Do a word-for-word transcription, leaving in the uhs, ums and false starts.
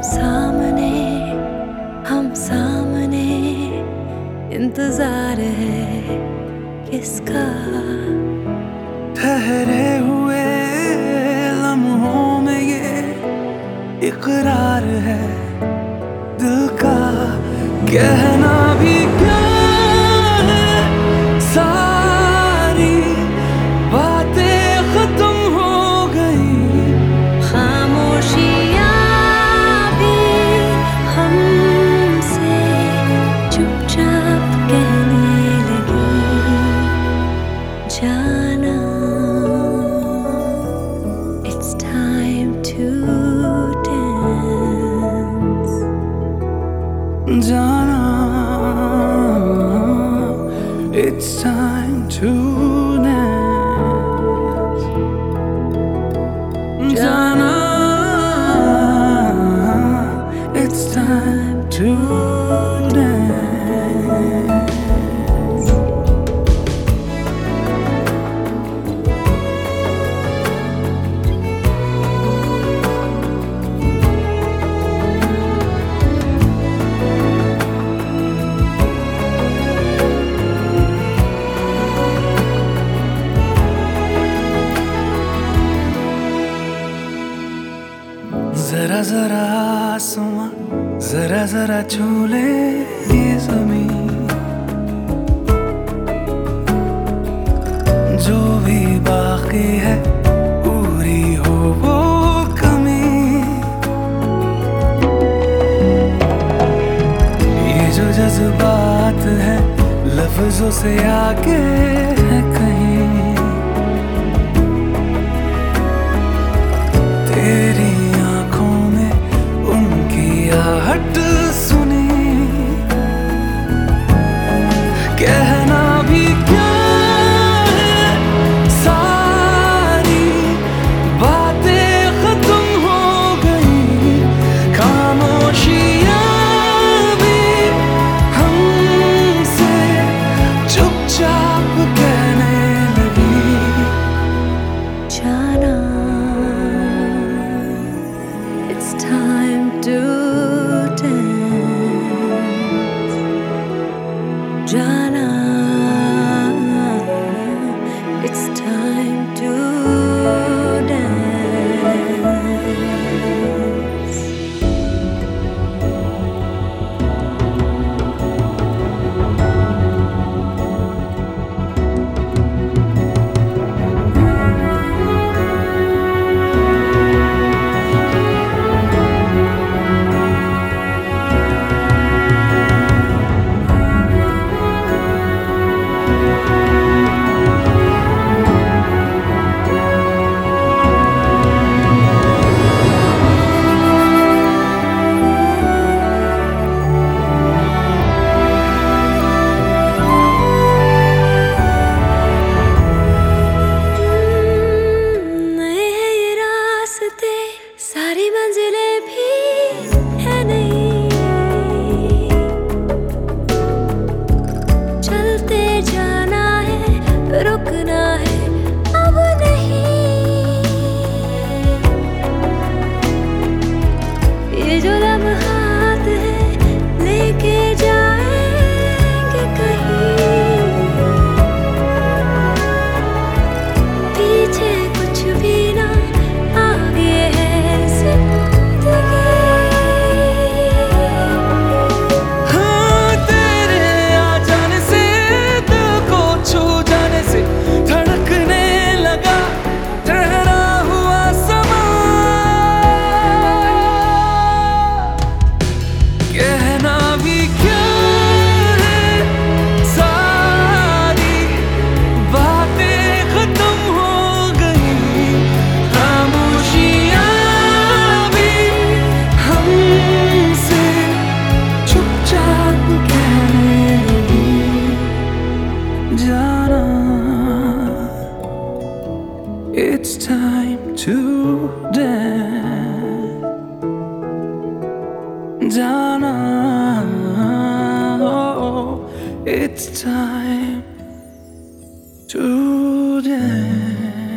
सामने हम सामने इंतजार है किसका। ठहरे हुए लम्हों में ये इकरार है दिल का, कहना भी क्या है, सारी बातें खत्म हो गई। खामोशियाँ भी हमसे चुपचाप कहने लगी, जाना it's time to dance। जाना it's time to dance। जाना it's time to dance। जरा जरा आसमां जरा जरा छू ले ये ज़मीं, जो भी बाकी है पूरी हो वो कमी। ये जो जज्बात है लफ्जों से आगे है कहीं, तेरी हट सुनी, कहना भी क्या है, सारी बातें खत्म हो गई। खामोशियाँ भी हमसे चुपचाप कहने लगी, जाना it's time to जाना it's time to dance। सारी मंजिलें भी है नहीं, चलते जाना है रुकना है अब नहीं। ये जो लम्हात है लेके जाएंगे कहीं, पीछे कुछ भी ना आगे है। हाँ, तेरे आ जाने से दिल को छू जाने से धड़कने लगा ठहरा हुआ समा, कहना भी क्या है, सारी बातें खत्म हो गई। खामोशियाँ भी हमसे चुपचाप कहने लगी, जाना it's time to dance। जाना oh, it's time to dance।